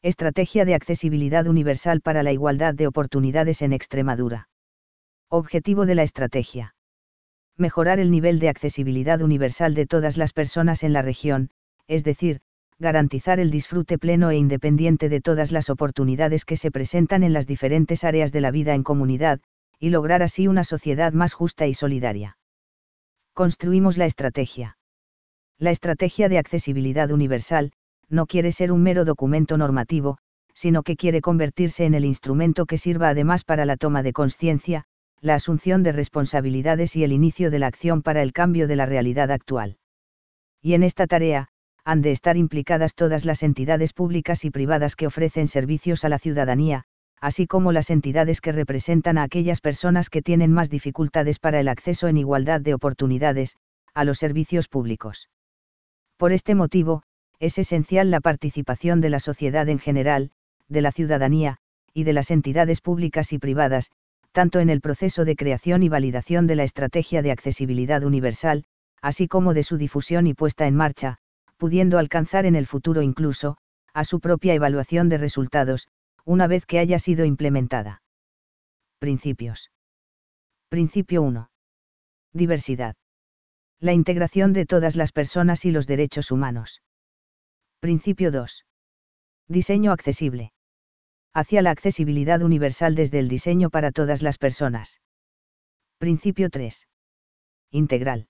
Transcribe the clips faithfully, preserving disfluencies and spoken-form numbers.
Estrategia de accesibilidad universal para la igualdad de oportunidades en Extremadura. Objetivo de la estrategia. Mejorar el nivel de accesibilidad universal de todas las personas en la región, es decir, garantizar el disfrute pleno e independiente de todas las oportunidades que se presentan en las diferentes áreas de la vida en comunidad, y lograr así una sociedad más justa y solidaria. Construimos la estrategia. La estrategia de accesibilidad universal no quiere ser un mero documento normativo, sino que quiere convertirse en el instrumento que sirva además para la toma de conciencia, la asunción de responsabilidades y el inicio de la acción para el cambio de la realidad actual. Y en esta tarea, han de estar implicadas todas las entidades públicas y privadas que ofrecen servicios a la ciudadanía, así como las entidades que representan a aquellas personas que tienen más dificultades para el acceso en igualdad de oportunidades, a los servicios públicos. Por este motivo, es esencial la participación de la sociedad en general, de la ciudadanía, y de las entidades públicas y privadas, tanto en el proceso de creación y validación de la estrategia de accesibilidad universal, así como de su difusión y puesta en marcha, pudiendo alcanzar en el futuro incluso, a su propia evaluación de resultados, una vez que haya sido implementada. Principios. Principio uno. Diversidad. La integración de todas las personas y los derechos humanos. Principio dos. Diseño accesible. Hacia la accesibilidad universal desde el diseño para todas las personas. Principio tres. Integral.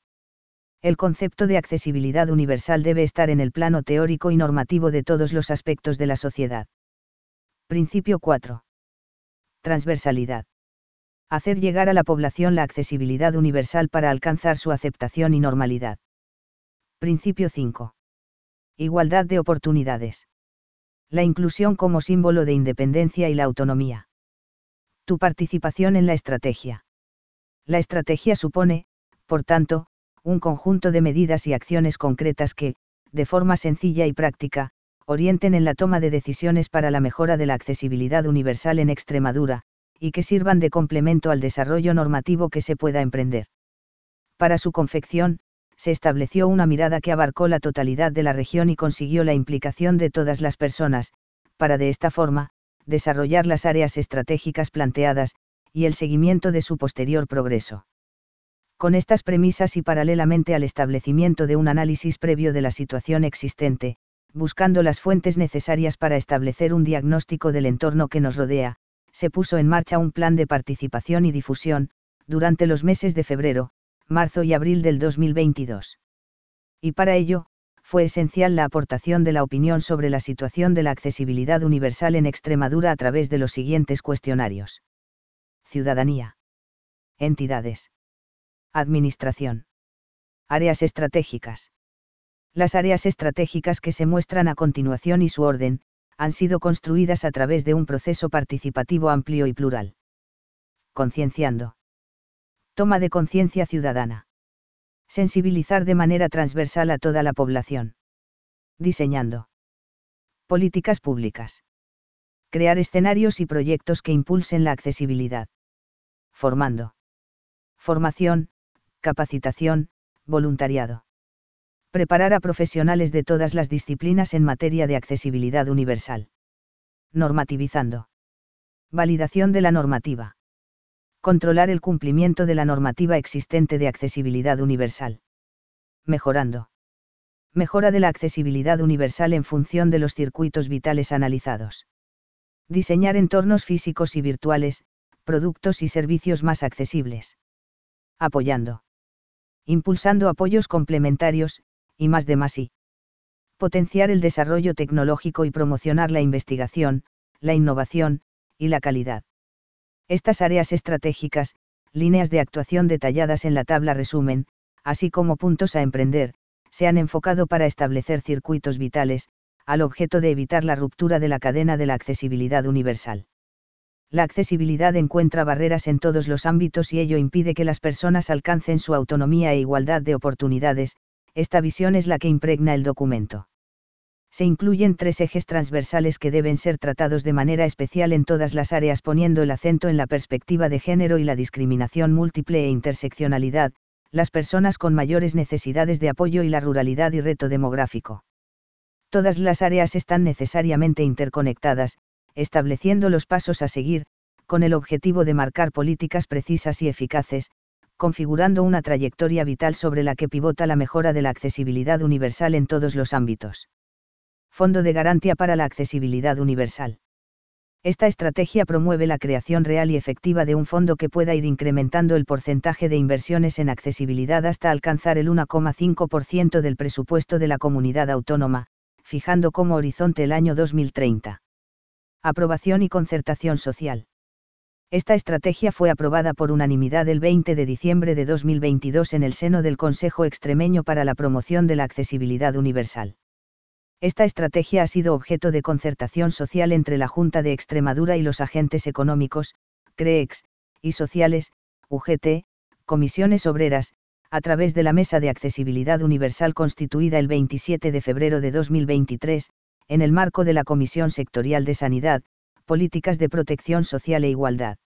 El concepto de accesibilidad universal debe estar en el plano teórico y normativo de todos los aspectos de la sociedad. Principio cuatro. Transversalidad. Hacer llegar a la población la accesibilidad universal para alcanzar su aceptación y normalidad. Principio cinco. Igualdad de oportunidades. La inclusión como símbolo de independencia y la autonomía. Tu participación en la estrategia. La estrategia supone, por tanto, un conjunto de medidas y acciones concretas que, de forma sencilla y práctica, orienten en la toma de decisiones para la mejora de la accesibilidad universal en Extremadura, y que sirvan de complemento al desarrollo normativo que se pueda emprender. Para su confección, se estableció una mirada que abarcó la totalidad de la región y consiguió la implicación de todas las personas, para de esta forma, desarrollar las áreas estratégicas planteadas, y el seguimiento de su posterior progreso. Con estas premisas y paralelamente al establecimiento de un análisis previo de la situación existente, buscando las fuentes necesarias para establecer un diagnóstico del entorno que nos rodea, se puso en marcha un plan de participación y difusión, durante los meses de febrero, marzo y abril del dos mil veintidós. Y para ello, fue esencial la aportación de la opinión sobre la situación de la accesibilidad universal en Extremadura a través de los siguientes cuestionarios. Ciudadanía. Entidades. Administración. Áreas estratégicas. Las áreas estratégicas que se muestran a continuación y su orden, han sido construidas a través de un proceso participativo amplio y plural. Concienciando. Toma de conciencia ciudadana. Sensibilizar de manera transversal a toda la población. Diseñando. Políticas públicas. Crear escenarios y proyectos que impulsen la accesibilidad. Formando. Formación, capacitación, voluntariado. Preparar a profesionales de todas las disciplinas en materia de accesibilidad universal. Normativizando. Validación de la normativa. Controlar el cumplimiento de la normativa existente de accesibilidad universal. Mejorando. Mejora de la accesibilidad universal en función de los circuitos vitales analizados. Diseñar entornos físicos y virtuales, productos y servicios más accesibles. Apoyando. Impulsando apoyos complementarios, y más de más y. Potenciar el desarrollo tecnológico y promocionar la investigación, la innovación, y la calidad. Estas áreas estratégicas, líneas de actuación detalladas en la tabla resumen, así como puntos a emprender, se han enfocado para establecer circuitos vitales, al objeto de evitar la ruptura de la cadena de la accesibilidad universal. La accesibilidad encuentra barreras en todos los ámbitos y ello impide que las personas alcancen su autonomía e igualdad de oportunidades. Esta visión es la que impregna el documento. Se incluyen tres ejes transversales que deben ser tratados de manera especial en todas las áreas poniendo el acento en la perspectiva de género y la discriminación múltiple e interseccionalidad, las personas con mayores necesidades de apoyo y la ruralidad y reto demográfico. Todas las áreas están necesariamente interconectadas, estableciendo los pasos a seguir, con el objetivo de marcar políticas precisas y eficaces, configurando una trayectoria vital sobre la que pivota la mejora de la accesibilidad universal en todos los ámbitos. Fondo de Garantía para la Accesibilidad Universal. Esta estrategia promueve la creación real y efectiva de un fondo que pueda ir incrementando el porcentaje de inversiones en accesibilidad hasta alcanzar el uno coma cinco por ciento del presupuesto de la comunidad autónoma, fijando como horizonte el año dos mil treinta. Aprobación y concertación social. Esta estrategia fue aprobada por unanimidad el veinte de diciembre de dos mil veintidós en el seno del Consejo Extremeño para la Promoción de la Accesibilidad Universal. Esta estrategia ha sido objeto de concertación social entre la Junta de Extremadura y los agentes económicos, CREEX, y sociales, U G T, comisiones obreras, a través de la Mesa de Accesibilidad Universal constituida el veintisiete de febrero de dos mil veintitrés, en el marco de la Comisión Sectorial de Sanidad, Políticas de Protección Social e Igualdad.